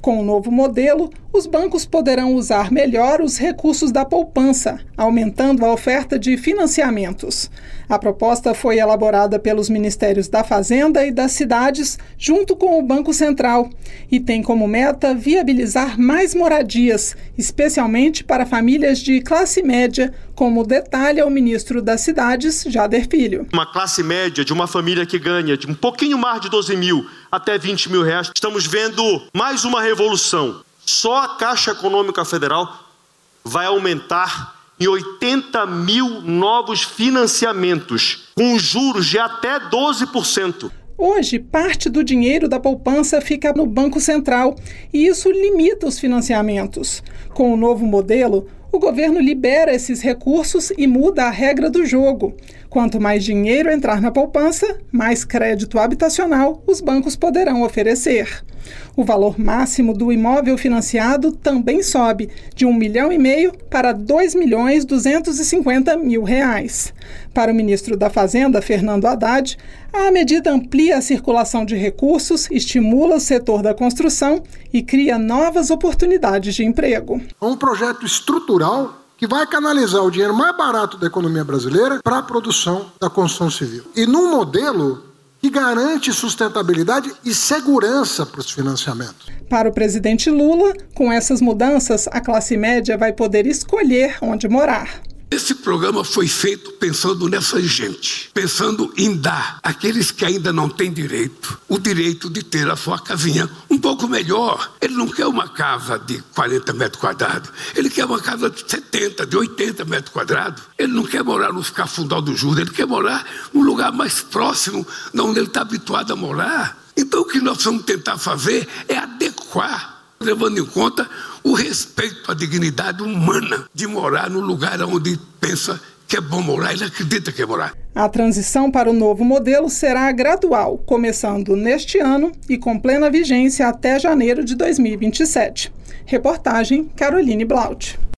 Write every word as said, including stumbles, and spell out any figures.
Com o novo modelo, os bancos poderão usar melhor os recursos da poupança, aumentando a oferta de financiamentos. A proposta foi elaborada pelos Ministérios da Fazenda e das Cidades, junto com o Banco Central, e tem como meta viabilizar mais moradias, especialmente para famílias de classe média, como detalha o ministro das Cidades, Jader Filho. Uma classe média de uma família que ganha de um pouquinho mais de doze mil até vinte mil reais, estamos vendo mais uma revolução. Só a Caixa Econômica Federal vai aumentar em oitenta mil novos financiamentos, com juros de até doze por cento. Hoje, parte do dinheiro da poupança fica no Banco Central e isso limita os financiamentos. Com o novo modelo, o governo libera esses recursos e muda a regra do jogo. Quanto mais dinheiro entrar na poupança, mais crédito habitacional os bancos poderão oferecer. O valor máximo do imóvel financiado também sobe, de um milhão e meio para dois milhões duzentos e cinquenta mil reais. Para o ministro da Fazenda, Fernando Haddad, a medida amplia a circulação de recursos, estimula o setor da construção e cria novas oportunidades de emprego. É um projeto estrutural que vai canalizar o dinheiro mais barato da economia brasileira para a produção da construção civil. E num modelo que garante sustentabilidade e segurança para os financiamentos. Para o presidente Lula, com essas mudanças, a classe média vai poder escolher onde morar. Esse programa foi feito pensando nessa gente, pensando em dar àqueles que ainda não têm direito, o direito de ter a sua casinha um pouco melhor. Ele não quer uma casa de quarenta metros quadrados, ele quer uma casa de setenta, de oitenta metros quadrados. Ele não quer morar no Cafundal do Júlio, ele quer morar num lugar mais próximo, de onde ele está habituado a morar. Então o que nós vamos tentar fazer é adequar, levando em conta o respeito à dignidade humana de morar no lugar onde pensa que é bom morar, ele acredita que é morar. A transição para o novo modelo será gradual, começando neste ano e com plena vigência até janeiro de dois mil e vinte e sete. Reportagem Caroline Blaut.